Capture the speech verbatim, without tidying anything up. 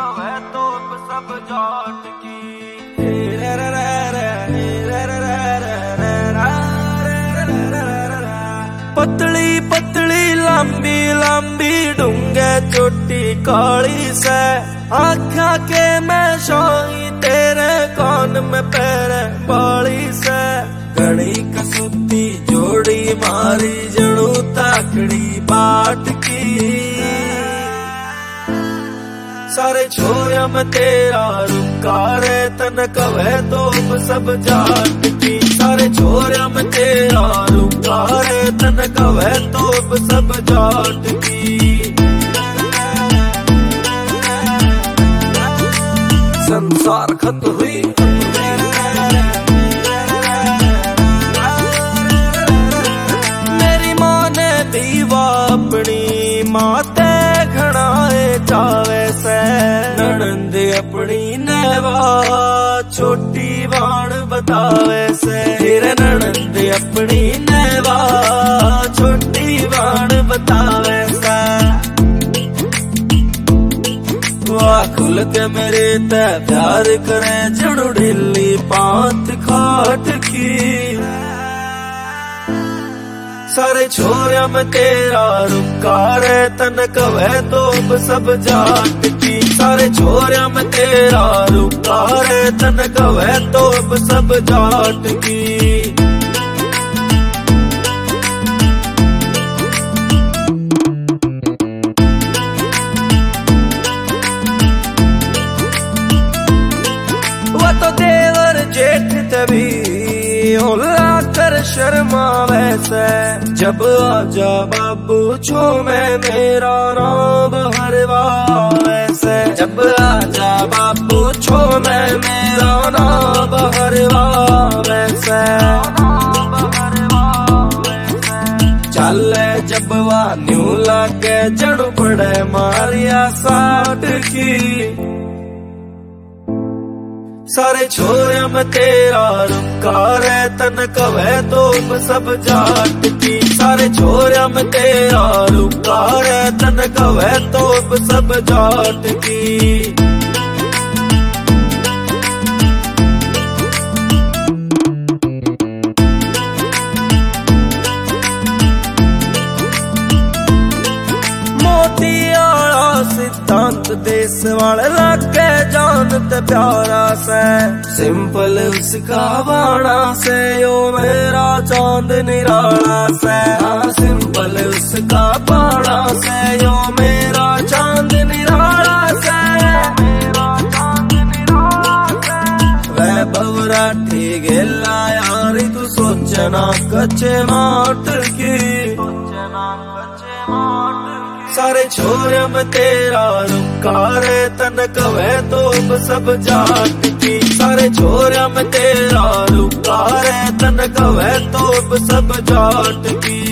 कवे तो सब जाट की। पतली पतली लंबी लंबी डूंगे चोटी काली से आख्या के मैं शाही तेरे कान में पैर बाली से घड़ी कसुती जोड़ी मारी जड़ू ताकड़ी बाट की। सारे छोरिया में तेरा रुकारे तन कवे तो सब जाट की। सारे छोरिया में तेरा रुकारे तन कवे तो सब जाट की। संसार खत हुई मेरी माँ ने दीवा अपनी माते घड़ाए चावे से ननंद अपनी नेवा छोटी बाण बतावे से। फिर ननंद अपनी नेवा छोटी बाण बतावे से। वाह खुल के मेरे ते प्यार करे जड़ू ढिल्ली पांत खाट की। सारे छोरिया में तेरा रुकारे तन कवे तो सब जाट की। सारे छोरिया में तेरा रुकारे तन कवे तो सब जाट की। वो तो देवर जेठ तभी होला कर शर्मा वैसे जब आजा बाबू छो में मेरा नाम हरवा वैसे। जब आजा बाबू छो में मेरा नाम हरवा वैसे। चल जब वा न्यू लागे जड़ पड़े मारिया साठ की। सारे छोरिया में तेरा रुकारे तन कवे तो सब जाट की। सारे छोरिया में तेरा रुकारे तन कवे तो सब जाट की। सिद्धांत देश वाले लागे जानते प्यारा से सिंपल उसका बाणा से यो मेरा चांद निराला से। हाँ सिंपल उसका बाणा से यो मेरा चांद निराला से। मेरा चांद निराला से वह बवरा ठीक गेला यारी तू सोचना कच्चे माट की। सोचना कच्चे माट सारे छोरिया में तेरा रुकारे तन कवे तो सब जाट की। सारे छोरिया में तेरा रुकारे तन कवे तो सब जाट की।